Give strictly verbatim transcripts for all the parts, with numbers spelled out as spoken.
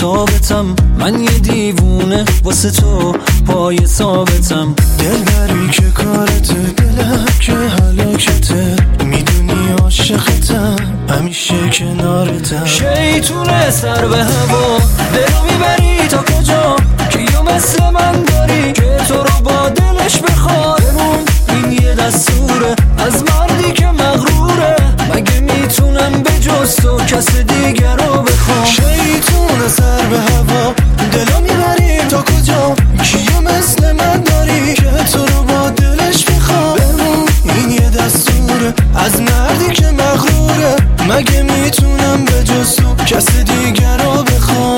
ثابتم، من یه دیوونه واسه تو پای ثابتم. دلبری که کارته، دلم که حلاکته، میدونی عاشقتم همیشه کنارتم. شیطونه سر به هوا دلو میبری تا کجا، کیو مثل من داری که تو رو با دلش بخواد. بمون این یه دستوره از مردی که مغروره، مگه میتونم به جز تو کس دیگر رو بخوام. شیطونه سر به هوا دلو میبری تا کجا، کیو مثل من داری که تو رو با دلش بخواد. بمون این یه دستوره از مردی که مغروره، مگه میتونم به جز تو کس دیگر رو بخوام.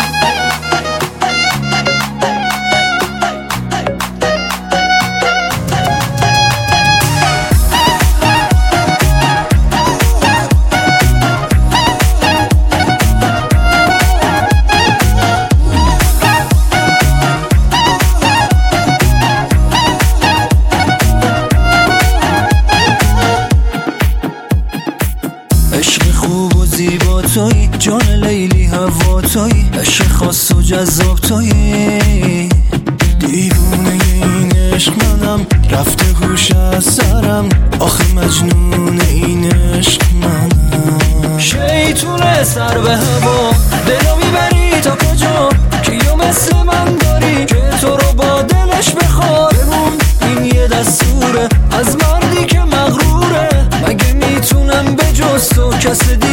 عشق خوب و زیبا توی، جان لیلی هوا توی، عشق خاص و جذاب توی. دیوونه این عشق منم، رفته هوش از سرم، آخه مجنون این عشق منم. شیطونه سر به هوا دلو میبری تا کجا، کیو مثل من داری که تو رو با دلش بخواد. بمون این یه دستوره از مردی که مغروره، مگه میتونم به جز تو کس